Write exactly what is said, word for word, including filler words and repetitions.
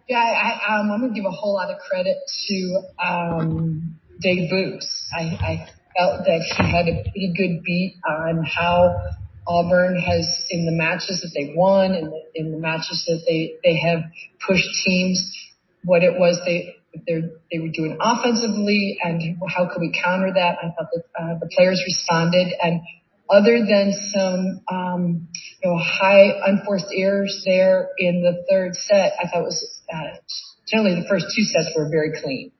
Yeah, I, I, um, I'm going to give a whole lot of credit to um, Dave Booz. I, I felt that he had a pretty good beat on how Auburn has, in the matches that they won, in the, in the matches that they, they have pushed teams, what it was they they were doing offensively and how could we counter that. I thought that uh, the players responded, and other than some um, you know high unforced errors there in the third set, I thought it was uh, generally the first two sets were very clean.